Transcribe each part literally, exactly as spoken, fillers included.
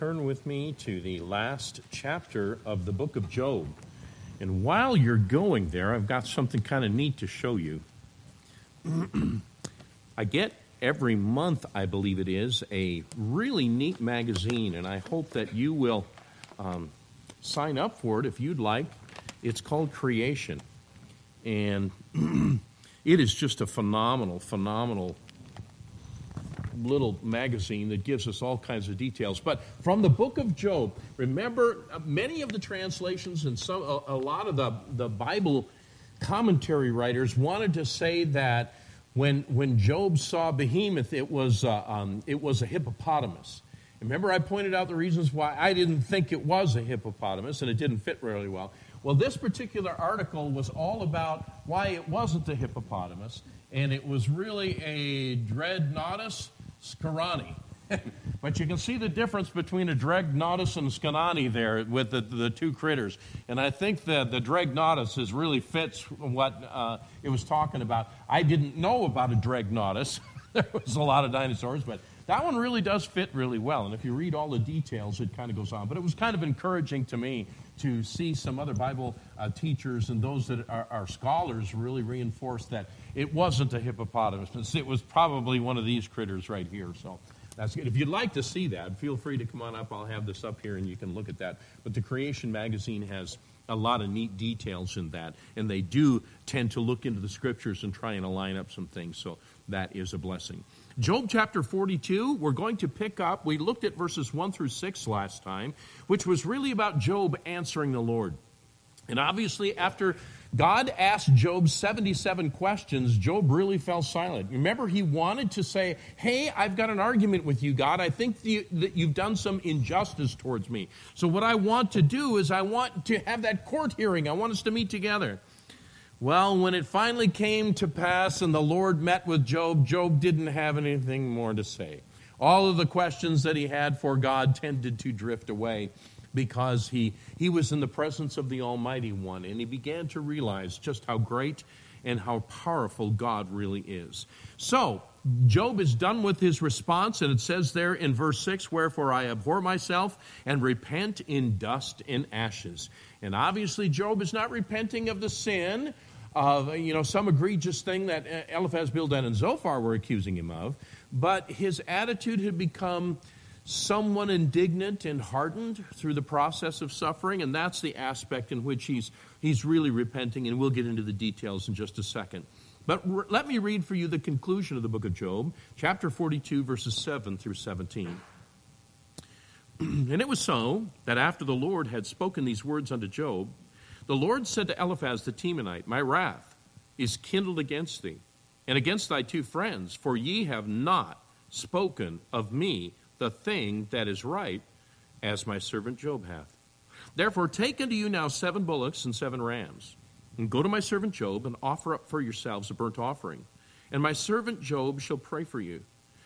Turn with me to the last chapter of the book of Job. And while you're going there, I've got something kind of neat to show you. I get every month, I believe it is, a really neat magazine, and I hope that you will um, sign up for it if you'd like. It's called Creation. And it is just a phenomenal, phenomenal little magazine that gives us all kinds of details. But from the book of Job, remember, uh, many of the translations and some a, a lot of the, the Bible commentary writers wanted to say that when when Job saw Behemoth, it was uh, um, it was a hippopotamus. Remember, I pointed out the reasons why I didn't think it was a hippopotamus, and it didn't fit really well. Well, this particular article was all about why it wasn't a hippopotamus, and it was really a Dreadnoughtus scarani. But you can see the difference between a Dreadnoughtus and a scarani there with the, the two critters. And I think that the Dreadnoughtus is really fits what uh, it was talking about. I didn't know about a Dreadnoughtus. There was a lot of dinosaurs, but that one really does fit really well. And if you read all the details, it kind of goes on. But it was kind of encouraging to me to see some other Bible uh, teachers and those that are, are scholars really reinforce that it wasn't a hippopotamus. It was probably one of these critters right here. So that's good. If you'd like to see that, feel free to come on up. I'll have this up here and you can look at that. But the Creation magazine has a lot of neat details in that. And they do tend to look into the scriptures and try and align up some things. So that is a blessing. Job chapter forty-two, we're going to pick up. We looked at verses one through six last time, which was really about Job answering the Lord. And obviously, after God asked Job seventy-seven questions, Job really fell silent. Remember, he wanted to say, hey, I've got an argument with you, God. I think that you've done some injustice towards me. So what I want to do is I want to have that court hearing. I want us to meet together. Well, when it finally came to pass and the Lord met with Job, Job didn't have anything more to say. All of the questions that he had for God tended to drift away because he, he was in the presence of the Almighty One, and he began to realize just how great and how powerful God really is. So, Job is done with his response, and it says there in verse six, wherefore I abhor myself and repent in dust and ashes. And obviously Job is not repenting of the sin of, you know, some egregious thing that Eliphaz, Bildad, and Zophar were accusing him of, but his attitude had become somewhat indignant and hardened through the process of suffering, and that's the aspect in which he's he's really repenting, and we'll get into the details in just a second. But re- let me read for you the conclusion of the book of Job, chapter forty-two, verses seven through seventeen. And it was so that after the Lord had spoken these words unto Job, the Lord said to Eliphaz the Temanite, my wrath is kindled against thee, and against thy two friends, for ye have not spoken of me the thing that is right, as my servant Job hath. Therefore take unto you now seven bullocks and seven rams, and go to my servant Job, and offer up for yourselves a burnt offering. And my servant Job shall pray for you.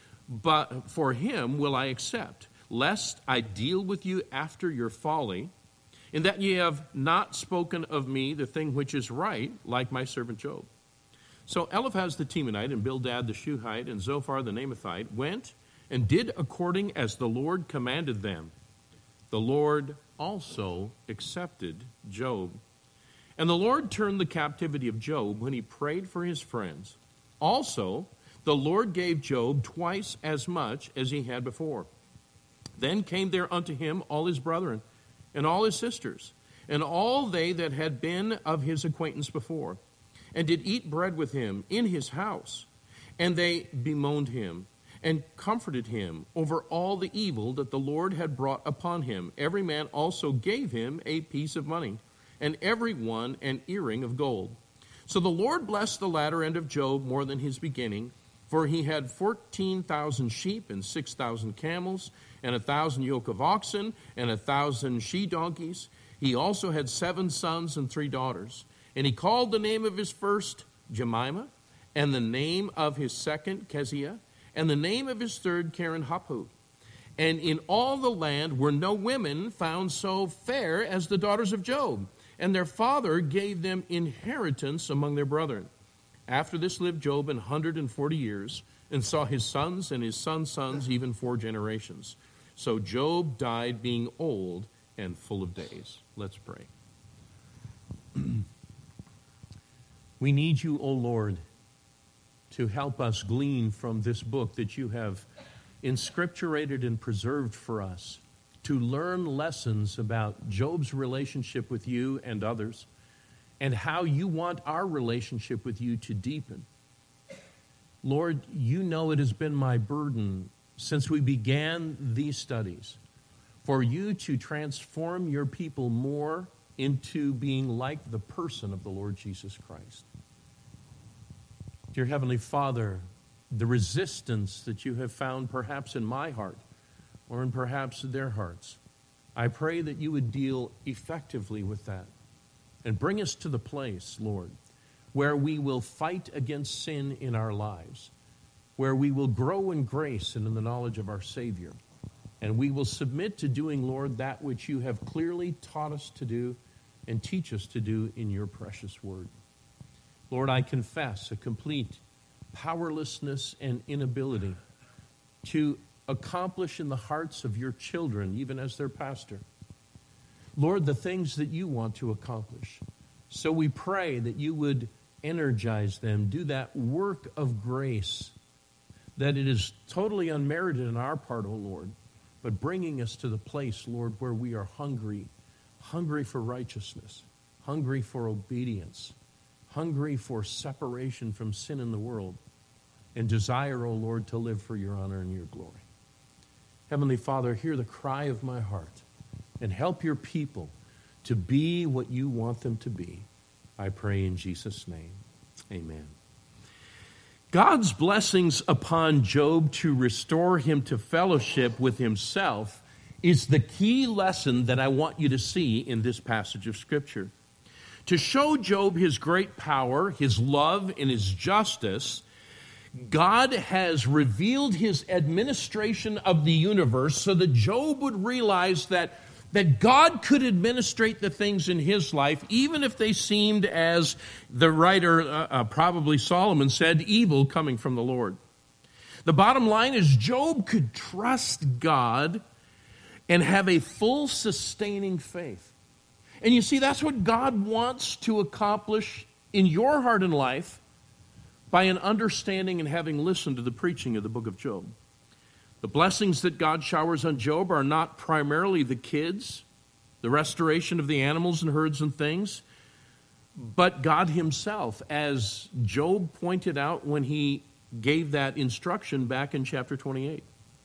But for him will I accept, lest I deal with you after your folly, in that ye have not spoken of me the thing which is right, like my servant Job. So Eliphaz the Temanite, and Bildad the Shuhite, and Zophar the Naamathite went and did according as the Lord commanded them. The Lord also accepted Job. And the Lord turned the captivity of Job when he prayed for his friends. Also, the Lord gave Job twice as much as he had before. Then came there unto him all his brethren, and all his sisters, and all they that had been of his acquaintance before, and did eat bread with him in his house. And they bemoaned him, and comforted him over all the evil that the Lord had brought upon him. Every man also gave him a piece of money, and every one an earring of gold. So the Lord blessed the latter end of Job more than his beginning, for he had fourteen thousand sheep, and six thousand camels, and a thousand yoke of oxen, and a thousand she-donkeys. He also had seven sons and three daughters. And he called the name of his first Jemimah, and the name of his second Keziah, and the name of his third Karen-Happuch. And in all the land were no women found so fair as the daughters of Job, and their father gave them inheritance among their brethren. After this lived Job an hundred and forty years, and saw his sons and his sons' sons even four generations. So Job died being old and full of days. Let's pray. We need you, O Lord, to help us glean from this book that you have inscripturated and preserved for us, to learn lessons about Job's relationship with you and others, and how you want our relationship with you to deepen. Lord, you know it has been my burden since we began these studies for you to transform your people more into being like the person of the Lord Jesus Christ. Dear Heavenly Father, the resistance that you have found perhaps in my heart or in perhaps their hearts, I pray that you would deal effectively with that and bring us to the place, Lord, where we will fight against sin in our lives, where we will grow in grace and in the knowledge of our Savior, and we will submit to doing, Lord, that which you have clearly taught us to do and teach us to do in your precious word. Lord, I confess a complete powerlessness and inability to accomplish in the hearts of your children, even as their pastor, Lord, the things that you want to accomplish. So we pray that you would energize them, do that work of grace, that it is totally unmerited on our part, O Lord, but bringing us to the place, Lord, where we are hungry, hungry for righteousness, hungry for obedience, hungry for separation from sin in the world, and desire, O Lord, to live for your honor and your glory. Heavenly Father, hear the cry of my heart and help your people to be what you want them to be. I pray in Jesus' name. Amen. God's blessings upon Job to restore him to fellowship with himself is the key lesson that I want you to see in this passage of Scripture. To show Job his great power, his love, and his justice, God has revealed his administration of the universe so that Job would realize that, that God could administrate the things in his life, even if they seemed, as the writer, uh, uh, probably Solomon said, evil coming from the Lord. The bottom line is Job could trust God and have a full sustaining faith. And you see, that's what God wants to accomplish in your heart and life by an understanding and having listened to the preaching of the book of Job. The blessings that God showers on Job are not primarily the kids, the restoration of the animals and herds and things, but God himself, as Job pointed out when he gave that instruction back in chapter twenty-eight.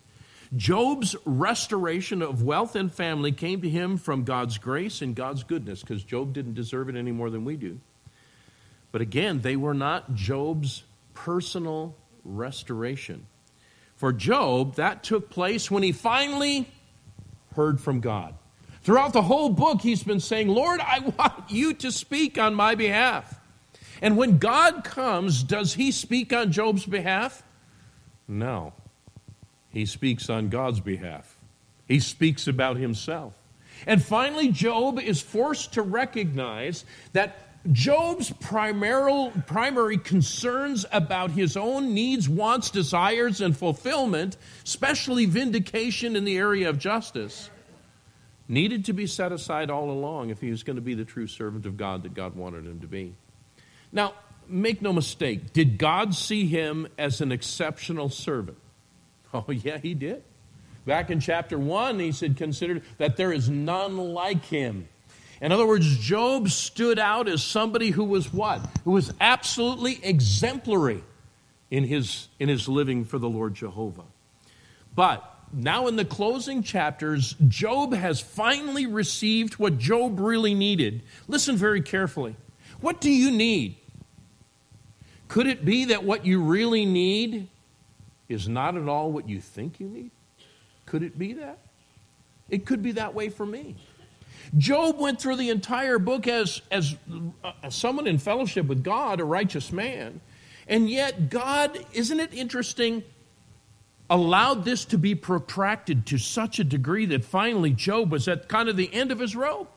Job's restoration of wealth and family came to him from God's grace and God's goodness, because Job didn't deserve it any more than we do. But again, they were not Job's personal restoration. For Job, that took place when he finally heard from God. Throughout the whole book, he's been saying, Lord, I want you to speak on my behalf. And when God comes, does he speak on Job's behalf? No. He speaks on God's behalf. He speaks about himself. And finally, Job is forced to recognize that Job's primary, primary concerns about his own needs, wants, desires, and fulfillment, especially vindication in the area of justice, needed to be set aside all along if he was going to be the true servant of God that God wanted him to be. Now, make no mistake, did God see him as an exceptional servant? Oh, yeah, he did. Back in chapter one, he said, consider that there is none like him. In other words, Job stood out as somebody who was what? Who was absolutely exemplary in his, in his living for the Lord Jehovah. But now in the closing chapters, Job has finally received what Job really needed. Listen very carefully. What do you need? Could it be that what you really need is not at all what you think you need? Could it be that? It could be that way for me. Job went through the entire book as, as, uh, as someone in fellowship with God, a righteous man. And yet God, isn't it interesting, allowed this to be protracted to such a degree that finally Job was at kind of the end of his rope.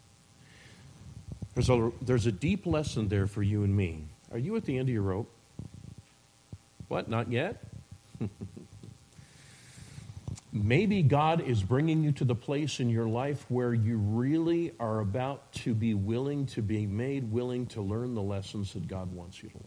There's a, there's a deep lesson there for you and me. Are you at the end of your rope? What, not yet? Maybe God is bringing you to the place in your life where you really are about to be willing to be made willing to learn the lessons that God wants you to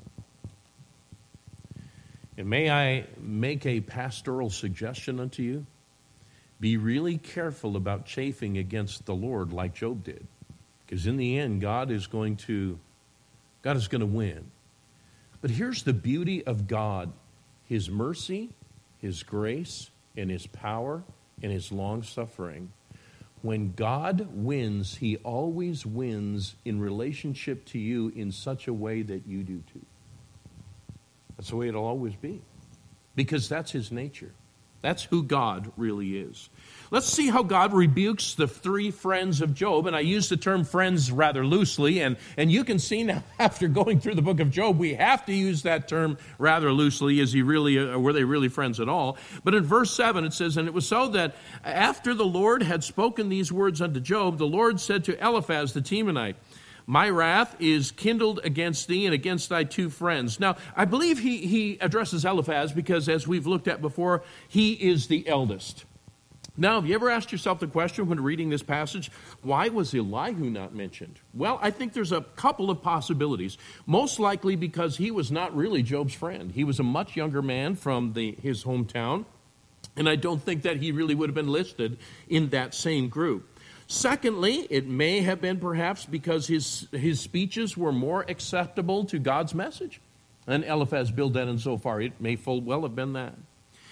learn. And may I make a pastoral suggestion unto you? Be really careful about chafing against the Lord like Job did. Because in the end, God is going to, God is going to win. But here's the beauty of God. His mercy, His grace, and His power, and His long-suffering. When God wins, He always wins in relationship to you in such a way that you do too. That's the way it'll always be. Because that's His nature. That's who God really is. Let's see how God rebukes the three friends of Job. And I use the term friends rather loosely. And, and you can see now, after going through the book of Job, we have to use that term rather loosely. Is he really, uh, were they really friends at all? But in verse seven it says, "And it was so that after the Lord had spoken these words unto Job, the Lord said to Eliphaz the Temanite, My wrath is kindled against thee and against thy two friends." Now, I believe he, he addresses Eliphaz because, as we've looked at before, he is the eldest. Now, have you ever asked yourself the question when reading this passage, why was Elihu not mentioned? Well, I think there's a couple of possibilities. Most likely because he was not really Job's friend. He was a much younger man from the, his hometown, and I don't think that he really would have been listed in that same group. Secondly, it may have been perhaps because his, his speeches were more acceptable to God's message than Eliphaz, Bildad, and Zophar. It may full well have been that.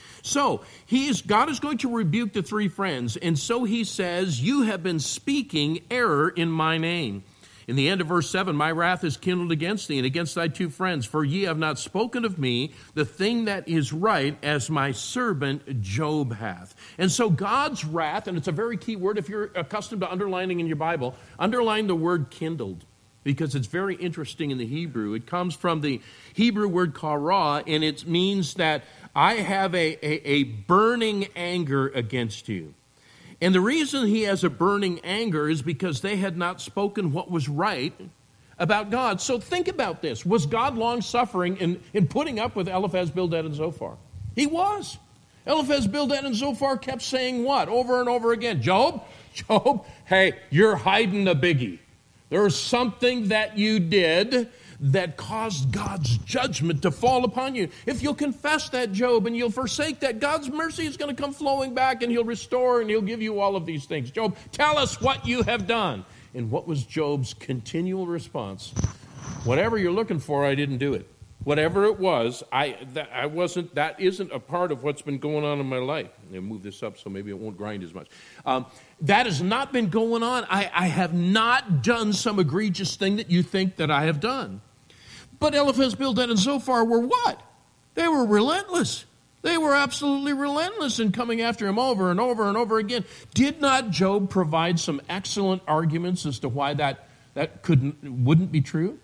So, he is, God is going to rebuke the three friends, and so he says, "You have been speaking error in my name." In the end of verse seven, "My wrath is kindled against thee and against thy two friends, for ye have not spoken of me the thing that is right, as my servant Job hath." And so God's wrath, and it's a very key word if you're accustomed to underlining in your Bible, underline the word kindled, because it's very interesting in the Hebrew. It comes from the Hebrew word kara, and it means that I have a, a, a burning anger against you. And the reason he has a burning anger is because they had not spoken what was right about God. So think about this. Was God long-suffering in, in putting up with Eliphaz, Bildad, and Zophar? He was. Eliphaz, Bildad, and Zophar kept saying what? Over and over again. Job, Job, hey, you're hiding a biggie. There's something that you did that caused God's judgment to fall upon you. If you'll confess that, Job, and you'll forsake that, God's mercy is going to come flowing back, and He'll restore, and He'll give you all of these things. Job, tell us what you have done. And what was Job's continual response? Whatever you're looking for, I didn't do it. Whatever it was, I that I wasn't. That isn't a part of what's been going on in my life. I'll move this up so maybe it won't grind as much. Um, that has not been going on. I, I have not done some egregious thing that you think that I have done. But Eliphaz, Bildad, and Zophar were what? They were relentless. They were absolutely relentless in coming after him over and over and over again. Did not Job provide some excellent arguments as to why that, that couldn't wouldn't be true?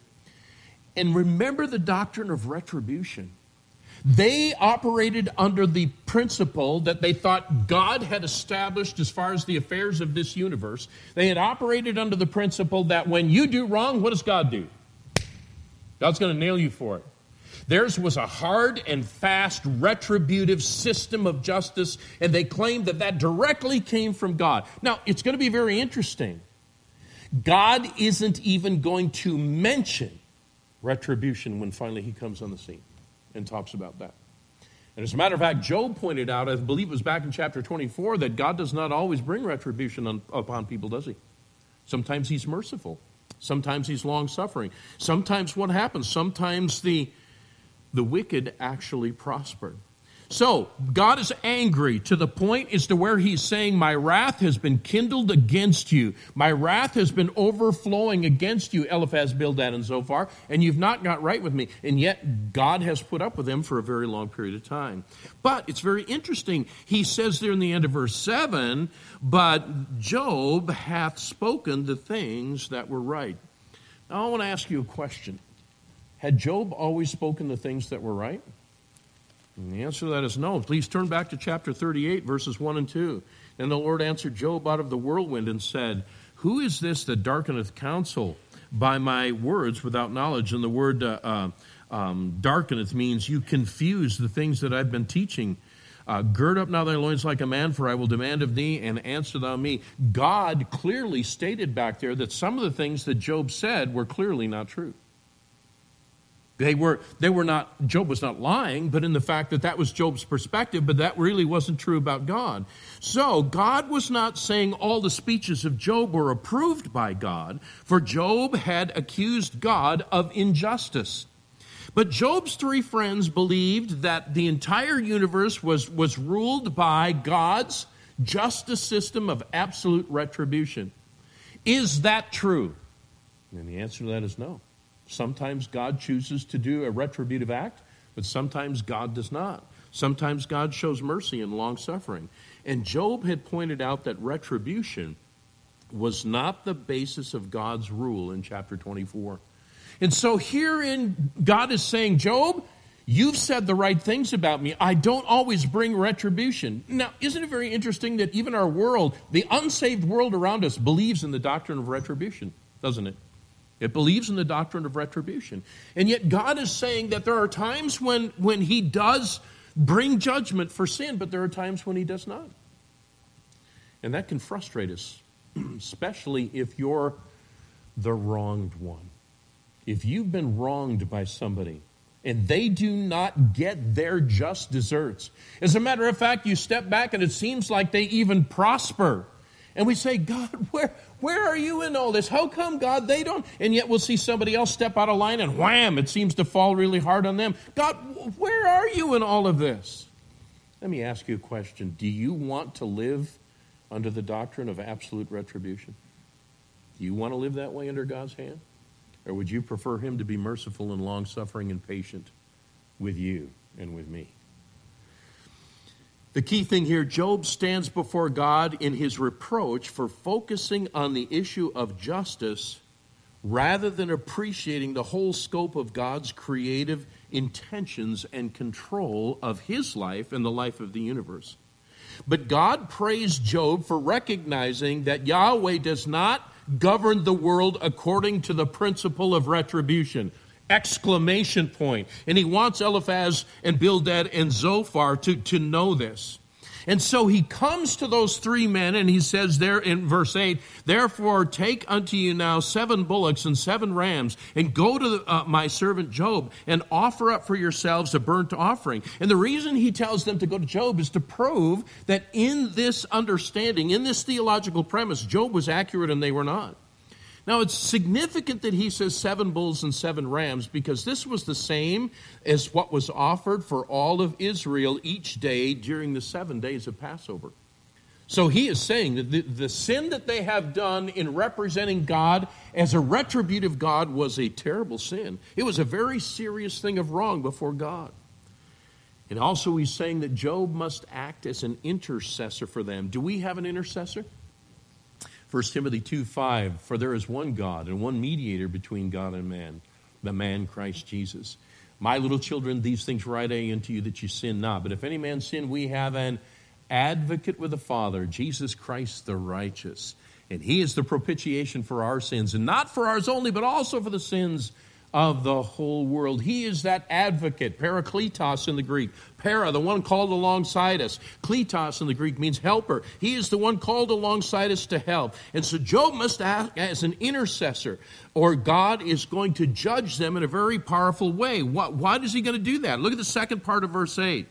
And remember the doctrine of retribution. They operated under the principle that they thought God had established as far as the affairs of this universe. They had operated under the principle that when you do wrong, what does God do? God's going to nail you for it. Theirs was a hard and fast retributive system of justice, and they claimed that that directly came from God. Now, it's going to be very interesting. God isn't even going to mention retribution when finally He comes on the scene and talks about that. And as a matter of fact, Job pointed out, I believe it was back in chapter twenty-four, that God does not always bring retribution on, upon people, does He? Sometimes He's merciful. Sometimes He's long-suffering. Sometimes what happens? Sometimes the, the wicked actually prosper. So, God is angry to the point as to where He's saying, my wrath has been kindled against you. My wrath has been overflowing against you, Eliphaz, Bildad, and Zophar, and you've not got right with me. And yet, God has put up with them for a very long period of time. But it's very interesting. He says there in the end of verse seven, but Job hath spoken the things that were right. Now, I want to ask you a question. Had Job always spoken the things that were right? And the answer to that is no. Please turn back to chapter thirty-eight, verses one and two. And the Lord answered Job out of the whirlwind and said, who is this that darkeneth counsel by my words without knowledge? And the word uh, uh, um, darkeneth means you confuse the things that I've been teaching. Uh, Gird up now thy loins like a man, for I will demand of thee, and answer thou me. God clearly stated back there that some of the things that Job said were clearly not true. They were, they were not, Job was not lying, but in the fact that that was Job's perspective, but that really wasn't true about God. So God was not saying all the speeches of Job were approved by God, for Job had accused God of injustice. But Job's three friends believed that the entire universe was, was ruled by God's justice system of absolute retribution. Is that true? And the answer to that is no. Sometimes God chooses to do a retributive act, but sometimes God does not. Sometimes God shows mercy and long-suffering. And Job had pointed out that retribution was not the basis of God's rule in chapter twenty-four. And so herein, God is saying, Job, you've said the right things about me. I don't always bring retribution. Now, isn't it very interesting that even our world, the unsaved world around us, believes in the doctrine of retribution, doesn't it? It believes in the doctrine of retribution. And yet God is saying that there are times when, when he does bring judgment for sin, but there are times when he does not. And that can frustrate us, especially if you're the wronged one. If you've been wronged by somebody and they do not get their just deserts. As a matter of fact, you step back and it seems like they even prosper. And we say, God, where, where are you in all this? How come, God, they don't? And yet we'll see somebody else step out of line and wham, it seems to fall really hard on them. God, where are you in all of this? Let me ask you a question. Do you want to live under the doctrine of absolute retribution? Do you want to live that way under God's hand? Or would you prefer him to be merciful and long-suffering and patient with you and with me? The key thing here, Job stands before God in his reproach for focusing on the issue of justice rather than appreciating the whole scope of God's creative intentions and control of his life and the life of the universe. But God praised Job for recognizing that Yahweh does not govern the world according to the principle of retribution. Exclamation point. And he wants Eliphaz and Bildad and Zophar to, to know this. And so he comes to those three men and he says there in verse eight, therefore take unto you now seven bullocks and seven rams and go to uh, my servant Job and offer up for yourselves a burnt offering. And the reason he tells them to go to Job is to prove that in this understanding, in this theological premise, Job was accurate and they were not. Now, it's significant that he says seven bulls and seven rams because this was the same as what was offered for all of Israel each day during the seven days of Passover. So he is saying that the, the sin that they have done in representing God as a retributive God was a terrible sin. It was a very serious thing of wrong before God. And also he's saying that Job must act as an intercessor for them. Do we have an intercessor? First Timothy two five, for there is one God and one mediator between God and man, the man Christ Jesus. My little children, these things write I unto you that you sin not. But if any man sin, we have an advocate with the Father, Jesus Christ the righteous. And he is the propitiation for our sins, and not for ours only, but also for the sins of the whole world. He is that advocate, parakletos in the Greek. Para, the one called alongside us. Kletos in the Greek means helper. He is the one called alongside us to help. And so Job must act as an intercessor, or God is going to judge them in a very powerful way. Why, why is he going to do that? Look at the second part of verse eight.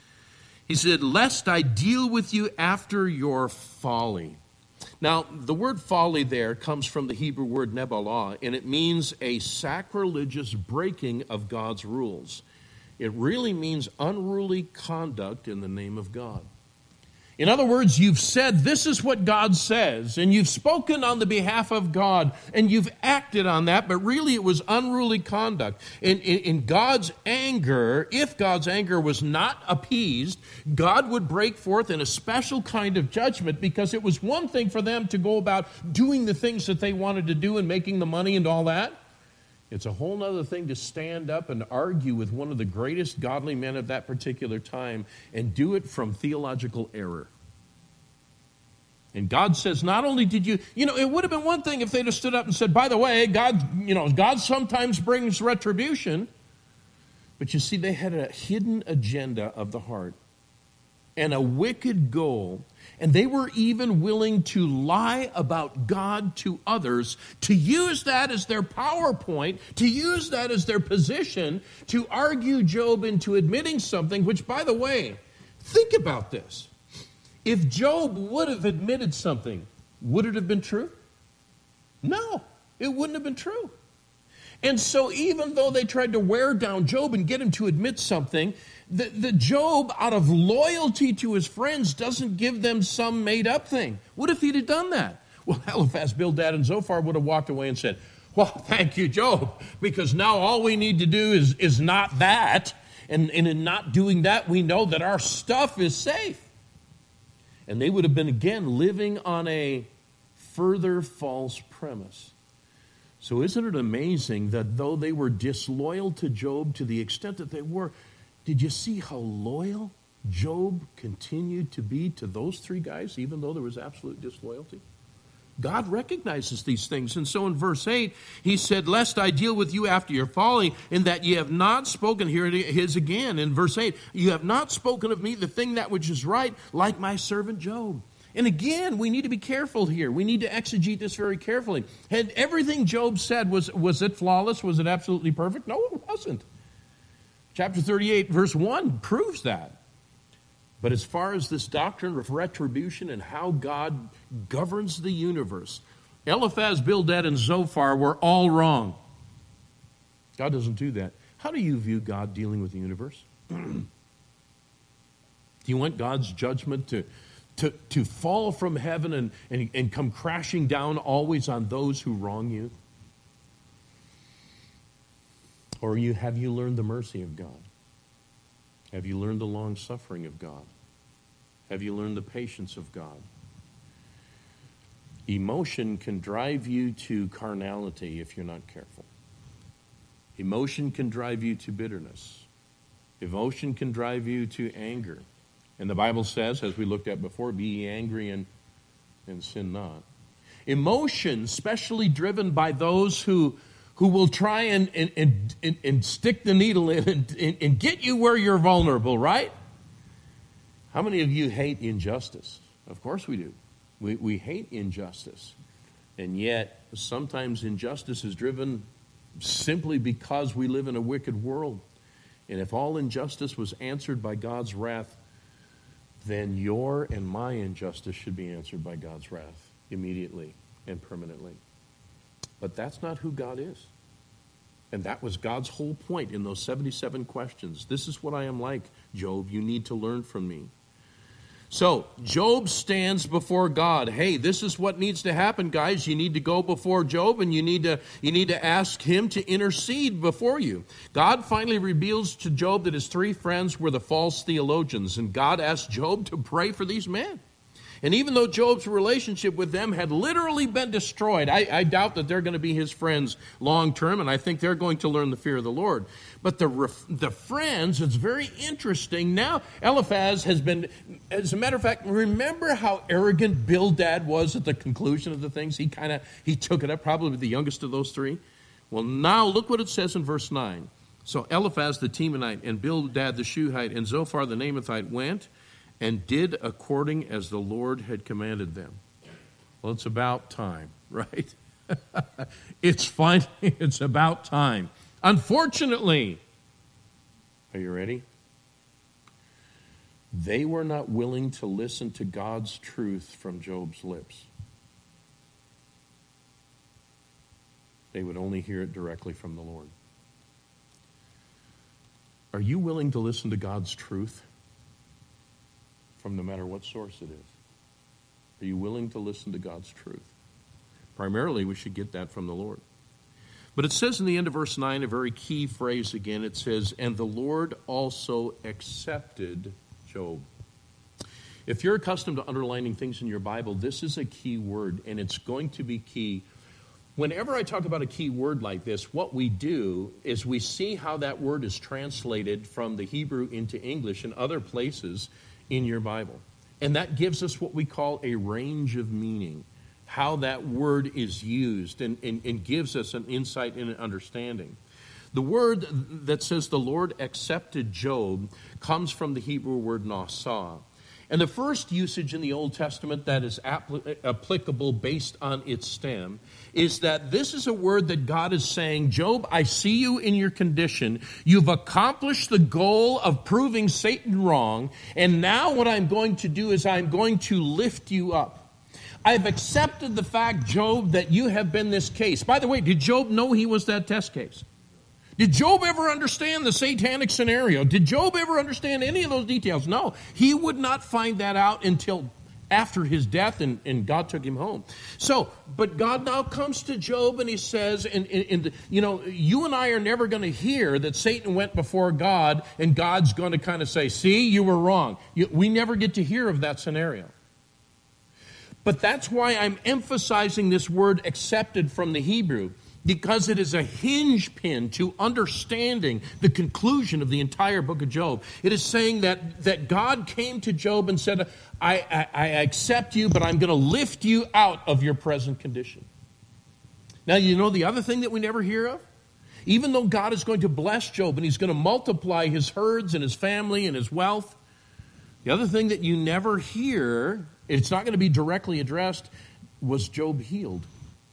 He said, lest I deal with you after your folly. Now, the word folly there comes from the Hebrew word nebalah, and it means a sacrilegious breaking of God's rules. It really means unruly conduct in the name of God. In other words, you've said this is what God says, and you've spoken on the behalf of God, and you've acted on that, but really it was unruly conduct. In, in, in God's anger, if God's anger was not appeased, God would break forth in a special kind of judgment, because it was one thing for them to go about doing the things that they wanted to do and making the money and all that. It's a whole other thing to stand up and argue with one of the greatest godly men of that particular time and do it from theological error. And God says, not only did you, you know, it would have been one thing if they'd have stood up and said, by the way, God, you know, God sometimes brings retribution. But you see, they had a hidden agenda of the heart. and a wicked goal, and they were even willing to lie about God to others, to use that as their PowerPoint, to use that as their position, to argue Job into admitting something, which, by the way, think about this. If Job would have admitted something, would it have been true? No, it wouldn't have been true. And so even though they tried to wear down Job and get him to admit something, the, the Job, out of loyalty to his friends, doesn't give them some made-up thing. What if he'd have done that? Well, Eliphaz, Bildad, and Zophar would have walked away and said, well, thank you, Job, because now all we need to do is, is not that. And, and in not doing that, we know that our stuff is safe. And they would have been, again, living on a further false premise. So isn't it amazing that though they were disloyal to Job to the extent that they were, did you see how loyal Job continued to be to those three guys, even though there was absolute disloyalty? God recognizes these things. And so in verse eight, he said, lest I deal with you after your folly, in that ye have not spoken, here it is again in verse eight, you have not spoken of me the thing that which is right, like my servant Job. And again, we need to be careful here. We need to exegete this very carefully. Had everything Job said, was, was it flawless? Was it absolutely perfect? No, it wasn't. Chapter thirty-eight, verse one proves that. But as far as this doctrine of retribution and how God governs the universe, Eliphaz, Bildad, and Zophar were all wrong. God doesn't do that. How do you view God dealing with the universe? Do you want God's judgment to, to, to fall from heaven and, and, and come crashing down always on those who wrong you? Or you, have you learned the mercy of God? Have you learned the long suffering of God? Have you learned the patience of God? Emotion can drive you to carnality if you're not careful. Emotion can drive you to bitterness. Emotion can drive you to anger. And the Bible says, as we looked at before, be ye angry and, and sin not. Emotion, especially driven by those who who will try and, and, and, and, and stick the needle in and, and, and get you where you're vulnerable, right? How many of you hate injustice? Of course we do. We, we hate injustice. And yet, sometimes injustice is driven simply because we live in a wicked world. And if all injustice was answered by God's wrath, then your and my injustice should be answered by God's wrath immediately and permanently. But that's not who God is. And that was God's whole point in those seventy-seven questions. This is what I am like, Job. You need to learn from me. So, Job stands before God. Hey, this is what needs to happen, guys. You need to go before Job, and you need to, you need to ask him to intercede before you. God finally reveals to Job that his three friends were the false theologians, and God asked Job to pray for these men. And even though Job's relationship with them had literally been destroyed, I, I doubt that they're going to be his friends long term, and I think they're going to learn the fear of the Lord. But the the friends, it's very interesting. Now, Eliphaz has been, as a matter of fact, remember how arrogant Bildad was at the conclusion of the things? He kind of, he took it up, probably the youngest of those three. Well, now look what it says in verse nine. So Eliphaz the Temanite and Bildad the Shuhite and Zophar the Naamathite went and did according as the Lord had commanded them. Well, it's about time, right? It's fine. It's about time. Unfortunately, are you ready? They were not willing to listen to God's truth from Job's lips. They would only hear it directly from the Lord. Are you willing to listen to God's truth from no matter what source it is? Are you willing to listen to God's truth? Primarily, we should get that from the Lord. But it says in the end of verse nine, a very key phrase again. It says, and the Lord also accepted Job. If you're accustomed to underlining things in your Bible, this is a key word, and it's going to be key. Whenever I talk about a key word like this, what we do is we see how that word is translated from the Hebrew into English in other places in your Bible. And that gives us what we call a range of meaning, how that word is used, and, and, and gives us an insight and an understanding. The word that says the Lord accepted Job comes from the Hebrew word nasah. And the first usage in the Old Testament that is apl- applicable based on its stem is that this is a word that God is saying, Job, I see you in your condition. You've accomplished the goal of proving Satan wrong, and now what I'm going to do is I'm going to lift you up. I've accepted the fact, Job, that you have been this case. By the way, did Job know he was that test case? Did Job ever understand the satanic scenario? Did Job ever understand any of those details? No. He would not find that out until after his death and, and God took him home. So, but God now comes to Job and he says, and, and, and you know, you and I are never going to hear that Satan went before God and God's going to kind of say, see, you were wrong. You, we never get to hear of that scenario. But that's why I'm emphasizing this word accepted from the Hebrew, because it is a hinge pin to understanding the conclusion of the entire book of Job. It is saying that, that God came to Job and said, I, I, I accept you, but I'm going to lift you out of your present condition. Now, you know the other thing that we never hear of? Even though God is going to bless Job and he's going to multiply his herds and his family and his wealth, the other thing that you never hear, it's not going to be directly addressed, was Job healed?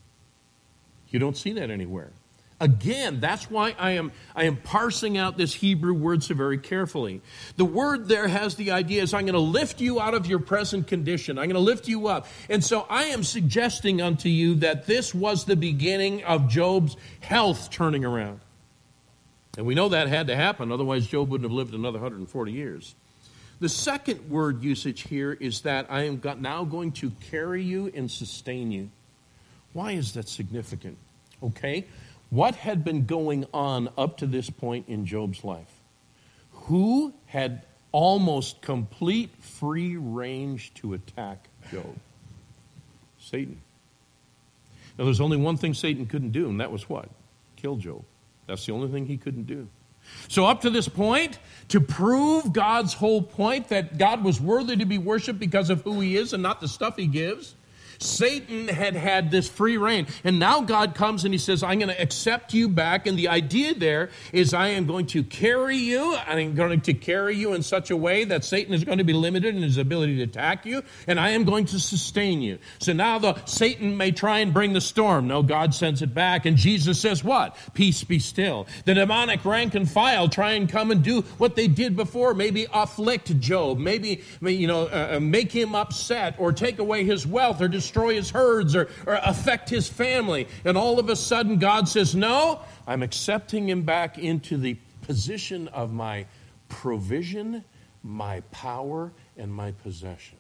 You don't see that anywhere. Again, that's why I am I am parsing out this Hebrew word so very carefully. The word there has the idea is I'm going to lift you out of your present condition. I'm going to lift you up. And so I am suggesting unto you that this was the beginning of Job's health turning around. And we know that had to happen, otherwise Job wouldn't have lived another one hundred forty years. The second word usage here is that I am now going to carry you and sustain you. Why is that significant? Okay, what had been going on up to this point in Job's life? Who had almost complete free range to attack Job? Satan. Now, there's only one thing Satan couldn't do, and that was what? Kill Job. That's the only thing he couldn't do. So up to this point, to prove God's whole point, that God was worthy to be worshipped because of who he is and not the stuff he gives, Satan had had this free reign. And now God comes and he says, I'm going to accept you back. And the idea there is I am going to carry you. I'm going to carry you in such a way that Satan is going to be limited in his ability to attack you. And I am going to sustain you. So now the Satan may try and bring the storm. No, God sends it back. And Jesus says what? Peace, be still. The demonic rank and file try and come and do what they did before. Maybe afflict Job. Maybe, you know, uh, make him upset or take away his wealth or destroy destroy his herds or, or affect his family. And all of a sudden God says, no, I'm accepting him back into the position of my provision, my power, and my possession.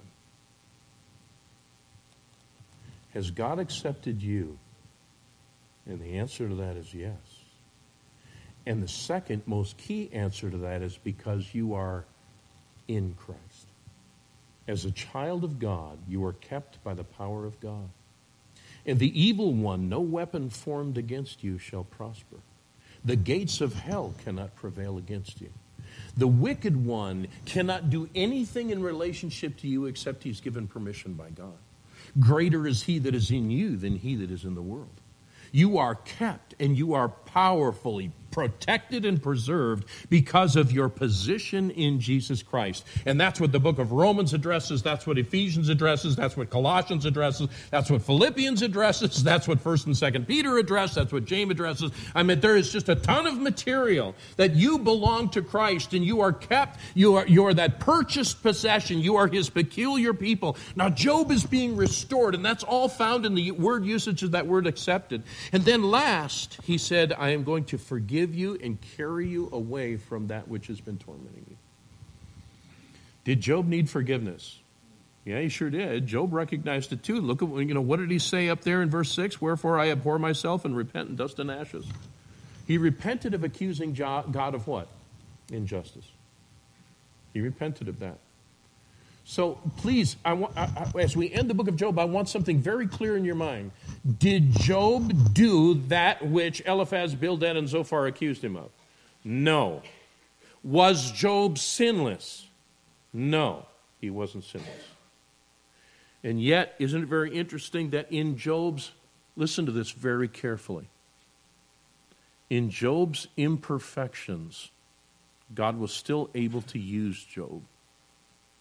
Has God accepted you? And the answer to that is yes. And the second most key answer to that is because you are in Christ. As a child of God, you are kept by the power of God. And the evil one, no weapon formed against you shall prosper. The gates of hell cannot prevail against you. The wicked one cannot do anything in relationship to you except he's given permission by God. Greater is he that is in you than he that is in the world. You are kept and you are powerfully protected and preserved because of your position in Jesus Christ. And that's what the book of Romans addresses. That's what Ephesians addresses. That's what Colossians addresses. That's what Philippians addresses. That's what First and Second Peter address. That's what James addresses. I mean, there is just a ton of material that you belong to Christ and you are kept. You are, you are that purchased possession. You are his peculiar people. Now, Job is being restored, and that's all found in the word usage of that word accepted. And then last, he said, I am going to forgive you and carry you away from that which has been tormenting you. Did Job need forgiveness? Yeah, he sure did. Job recognized it too. Look at, you know, what did he say up there in verse six? Wherefore I abhor myself and repent in dust and ashes. He repented of accusing God of what? Injustice. He repented of that. So please, I want, I, I, as we end the book of Job, I want something very clear in your mind. Did Job do that which Eliphaz, Bildad, and Zophar accused him of? No. Was Job sinless? No, he wasn't sinless. And yet, isn't it very interesting that in Job's, listen to this very carefully, in Job's imperfections, God was still able to use Job.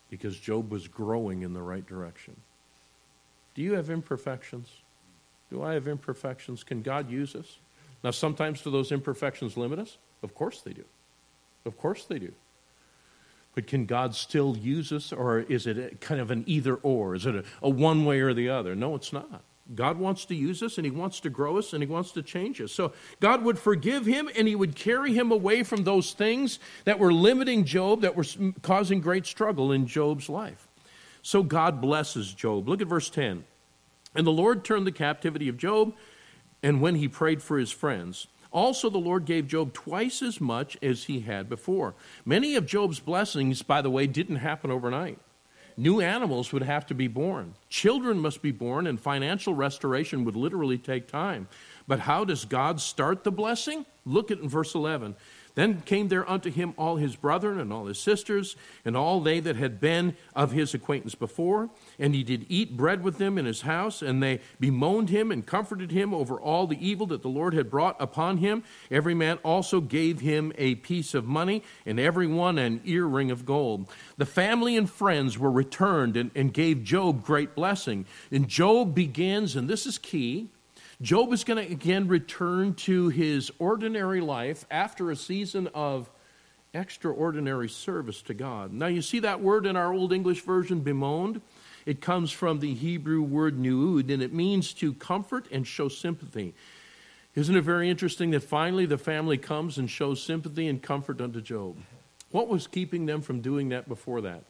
because Job was growing in the right direction. Do you have imperfections? Do I have imperfections? Can God use us? Now, sometimes do those imperfections limit us? Of course they do. Of course they do. But can God still use us, or is it a, kind of an either or? Is it a, a one way or the other? No, it's not. God wants to use us, and he wants to grow us, and he wants to change us. So God would forgive him, and he would carry him away from those things that were limiting Job, that were causing great struggle in Job's life. So God blesses Job. Look at verse ten. And the Lord turned the captivity of Job, and when he prayed for his friends, also the Lord gave Job twice as much as he had before. Many of Job's blessings, by the way, didn't happen overnight. New animals would have to be born. Children must be born, and financial restoration would literally take time. But how does God start the blessing? Look at in verse eleven. Then came there unto him all his brethren and all his sisters, and all they that had been of his acquaintance before. And he did eat bread with them in his house, and they bemoaned him and comforted him over all the evil that the Lord had brought upon him. Every man also gave him a piece of money, and every one an earring of gold. The family and friends were returned and, and gave Job great blessing. And Job begins, and this is key, Job is going to again return to his ordinary life after a season of extraordinary service to God. Now you see that word in our Old English version, bemoaned? It comes from the Hebrew word nuud, and it means to comfort and show sympathy. Isn't it very interesting that finally the family comes and shows sympathy and comfort unto Job? What was keeping them from doing that before that?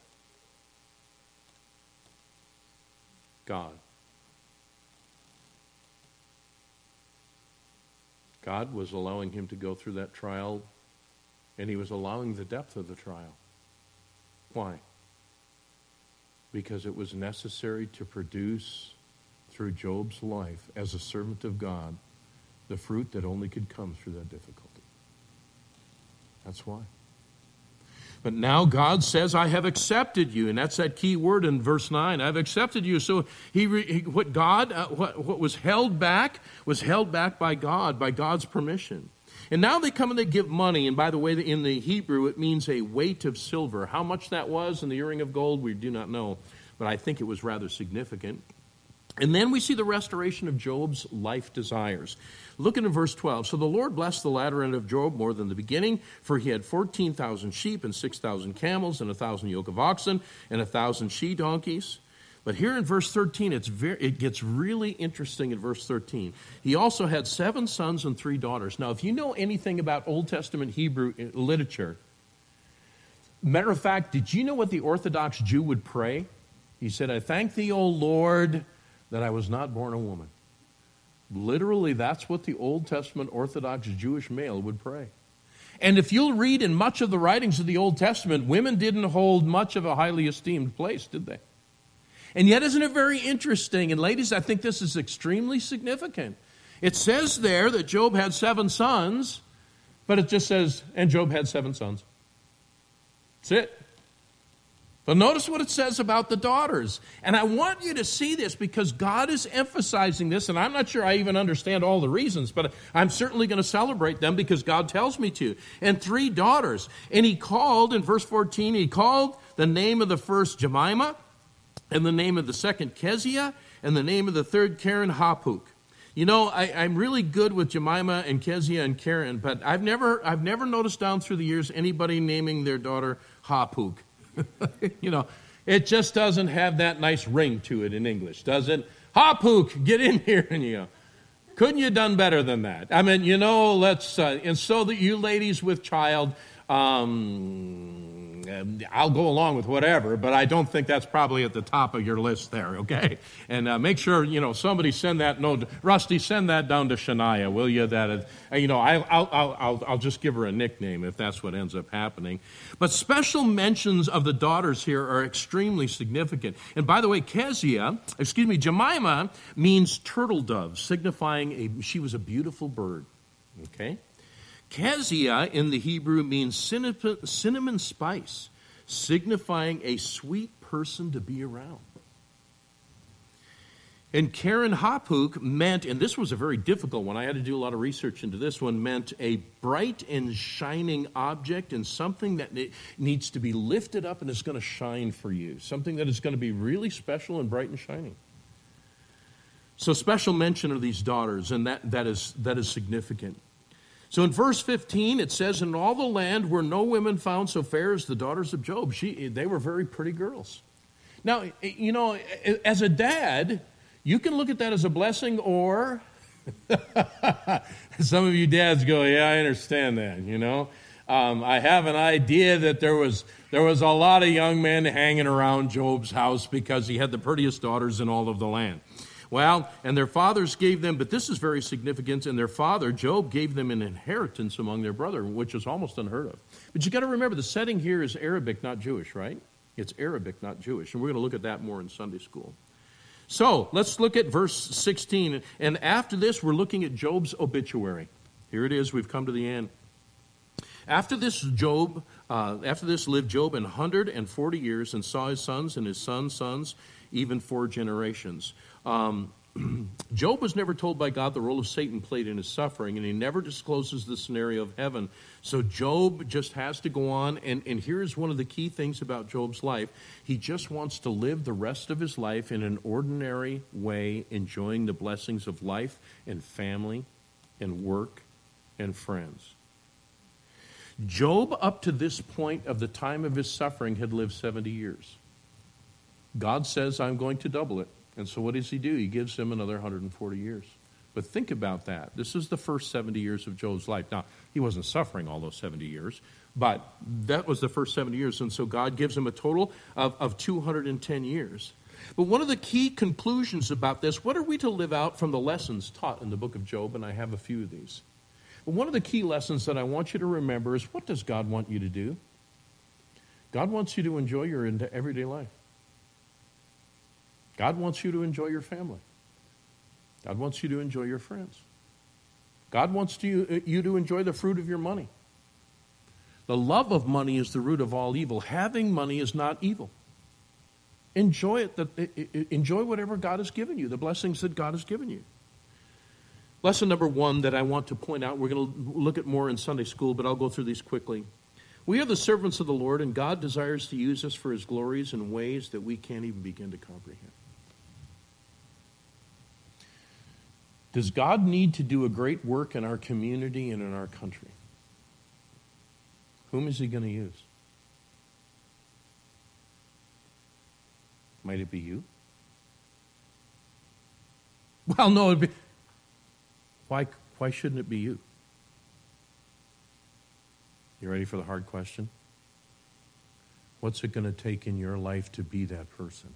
God. God was allowing him to go through that trial, and he was allowing the depth of the trial. Why? Because it was necessary to produce through Job's life as a servant of God the fruit that only could come through that difficulty. That's why. But now God says, I have accepted you. And that's that key word in verse nine. I've accepted you. So he, he what God, uh, what, what was held back was held back by God, by God's permission. And now they come and they give money. And by the way, in the Hebrew, it means a weight of silver. How much that was in the earring of gold, we do not know. But I think it was rather significant. And then we see the restoration of Job's life desires. Look at in verse twelve. So the Lord blessed the latter end of Job more than the beginning, for he had fourteen thousand sheep and six thousand camels and one thousand yoke of oxen and one thousand she-donkeys. But here in verse thirteen, it's very, it gets really interesting in verse thirteen. He also had seven sons and three daughters. Now, if you know anything about Old Testament Hebrew literature, matter of fact, did you know what the Orthodox Jew would pray? He said, I thank thee, O Lord, that I was not born a woman. Literally, that's what the Old Testament Orthodox Jewish male would pray. And if you'll read in much of the writings of the Old Testament, women didn't hold much of a highly esteemed place, did they? And yet, isn't it very interesting? And ladies, I think this is extremely significant. It says there that Job had seven sons, but it just says, and Job had seven sons. That's it. But notice what it says about the daughters. And I want you to see this because God is emphasizing this, and I'm not sure I even understand all the reasons, but I'm certainly going to celebrate them because God tells me to. And three daughters. And he called, in verse fourteen, he called the name of the first Jemimah, and the name of the second Keziah, and the name of the third Karen Hapuk. You know, I, I'm really good with Jemimah and Keziah and Karen, but I've never, I've never noticed down through the years anybody naming their daughter Hapuk. You know, it just doesn't have that nice ring to it in English, does it? Hapuk, get in here. And you go, couldn't you have done better than that? I mean, you know, let's, uh, and so that you ladies with child, um, I'll go along with whatever, but I don't think that's probably at the top of your list there, okay? And uh, make sure, you know, somebody send that note. Rusty, send that down to Shania, will you? That, uh, you know, I'll, I'll, I'll, I'll just give her a nickname if that's what ends up happening. But special mentions of the daughters here are extremely significant. And by the way, Keziah, excuse me, Jemimah means turtle dove, signifying a, she was a beautiful bird, okay? Keziah in the Hebrew means cinnamon, cinnamon spice, signifying a sweet person to be around. And Karen Hapuk meant, and this was a very difficult one, I had to do a lot of research into this one, meant a bright and shining object and something that needs to be lifted up and is going to shine for you. Something that is going to be really special and bright and shining. So special mention of these daughters, and that, that is that is significant. So in verse fifteen, it says, in all the land were no women found so fair as the daughters of Job. She, they were very pretty girls. Now, you know, as a dad, you can look at that as a blessing, or some of you dads go, yeah, I understand that, you know. Um, I have an idea that there was there was a lot of young men hanging around Job's house because he had the prettiest daughters in all of the land. Well, and their fathers gave them, but this is very significant, and their father, Job, gave them an inheritance among their brother, which is almost unheard of. But you got to remember, the setting here is Arabic, not Jewish, right? It's Arabic, not Jewish, and we're going to look at that more in Sunday school. So, let's look at verse sixteen, and after this, we're looking at Job's obituary. Here it is, we've come to the end. After this, Job, uh, after this lived Job an hundred and forty years, and saw his sons and his sons' sons, even four generations. Um, Job was never told by God the role of Satan played in his suffering, and he never discloses the scenario of heaven. So Job just has to go on, and, and here's one of the key things about Job's life. He just wants to live the rest of his life in an ordinary way, enjoying the blessings of life and family and work and friends. Job, up to this point of the time of his suffering, had lived seventy years. God says, I'm going to double it. And so what does he do? He gives him another one hundred forty years. But think about that. This is the first seventy years of Job's life. Now, he wasn't suffering all those seventy years, but that was the first seventy years. And so God gives him a total of, of two hundred ten years. But one of the key conclusions about this, what are we to live out from the lessons taught in the book of Job? And I have a few of these. But one of the key lessons that I want you to remember is, what does God want you to do? God wants you to enjoy your everyday life. God wants you to enjoy your family. God wants you to enjoy your friends. God wants to, you to enjoy the fruit of your money. The love of money is the root of all evil. Having money is not evil. Enjoy it. Enjoy whatever God has given you, the blessings that God has given you. Lesson number one that I want to point out, we're going to look at more in Sunday school, but I'll go through these quickly. We are the servants of the Lord, and God desires to use us for his glories in ways that we can't even begin to comprehend. Does God need to do a great work in our community and in our country? Whom is he going to use? Might it be you? Well, no, it'd be... Why, why shouldn't it be you? You ready for the hard question? What's it going to take in your life to be that person?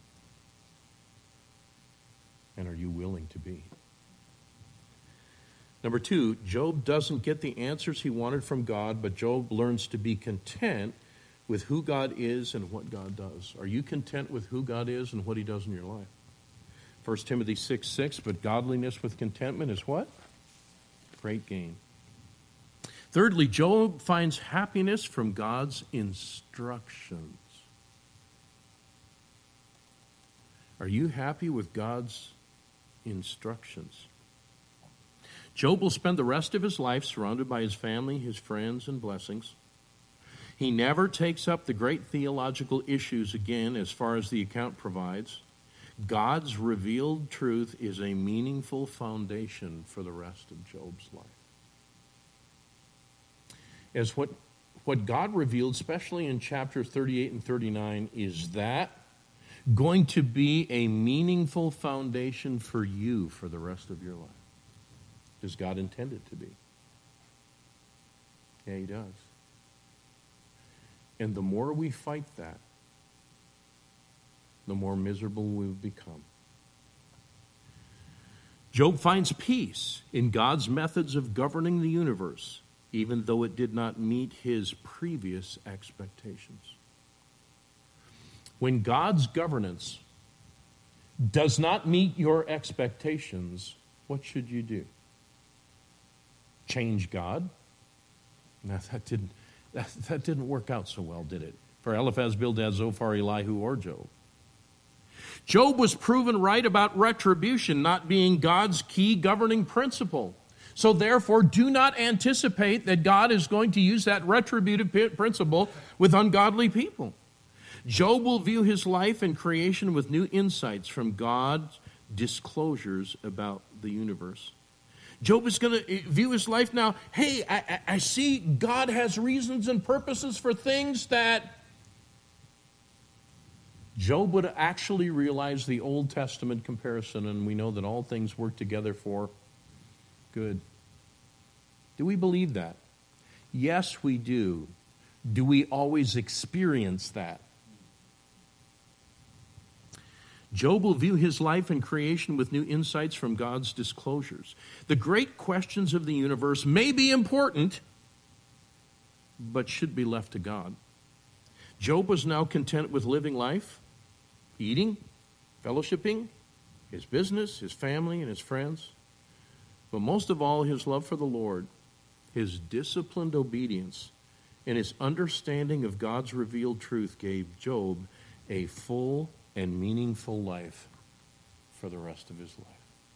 And are you willing to be? Number two, Job doesn't get the answers he wanted from God, but Job learns to be content with who God is and what God does. Are you content with who God is and what he does in your life? First Timothy six six, but godliness with contentment is what? Great gain. Thirdly, Job finds happiness from God's instructions. Are you happy with God's instructions? Job will spend the rest of his life surrounded by his family, his friends, and blessings. He never takes up the great theological issues again as far as the account provides. God's revealed truth is a meaningful foundation for the rest of Job's life. As what, what God revealed, especially in chapters thirty-eight and thirty-nine, is that going to be a meaningful foundation for you for the rest of your life? Does God intend it to be? Yeah, he does. And the more we fight that, the more miserable we become. Job finds peace in God's methods of governing the universe, even though it did not meet his previous expectations. When God's governance does not meet your expectations, what should you do? Change God? No, that didn't, that, that didn't work out so well, did it? For Eliphaz, Bildad, Zophar, Elihu, or Job. Job was proven right about retribution not being God's key governing principle. So therefore, do not anticipate that God is going to use that retributive principle with ungodly people. Job will view his life and creation with new insights from God's disclosures about the universe. Job is going to view his life now, hey, I, I see God has reasons and purposes for things that Job would actually realize the Old Testament comparison, and we know that all things work together for good. Do we believe that? Yes, we do. Do we always experience that? Job will view his life and creation with new insights from God's disclosures. The great questions of the universe may be important, but should be left to God. Job was now content with living life, eating, fellowshipping, his business, his family, and his friends. But most of all, his love for the Lord, his disciplined obedience, and his understanding of God's revealed truth gave Job a full and meaningful life for the rest of his life.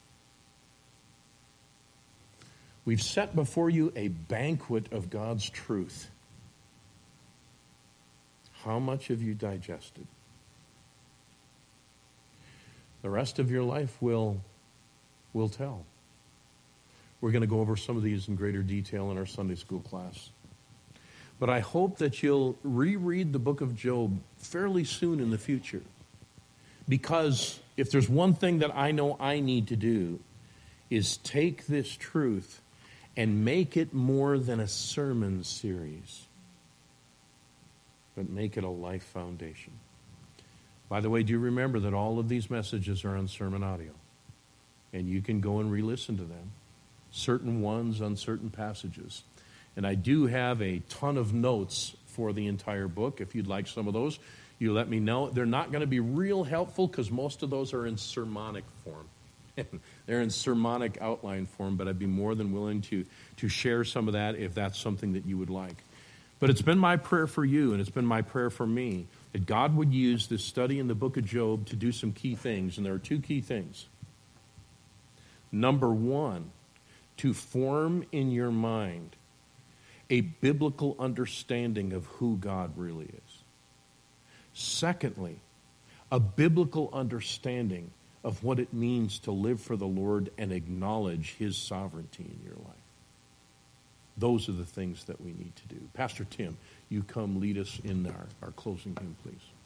We've set before you a banquet of God's truth. How much have you digested? The rest of your life will, will tell. We're going to go over some of these in greater detail in our Sunday school class. But I hope that you'll reread the book of Job fairly soon in the future. Because if there's one thing that I know I need to do, is take this truth and make it more than a sermon series, but make it a life foundation. By the way, do you remember that all of these messages are on sermon audio? And you can go and re-listen to them, certain ones on certain passages. And I do have a ton of notes for the entire book. If you'd like some of those, you let me know. They're not going to be real helpful because most of those are in sermonic form. They're in sermonic outline form, but I'd be more than willing to, to share some of that if that's something that you would like. But it's been my prayer for you, and it's been my prayer for me, that God would use this study in the book of Job to do some key things. And there are two key things. Number one, to form in your mind a biblical understanding of who God really is. Secondly, a biblical understanding of what it means to live for the Lord and acknowledge His sovereignty in your life. Those are the things that we need to do. Pastor Tim, you come lead us in our, our closing hymn, please.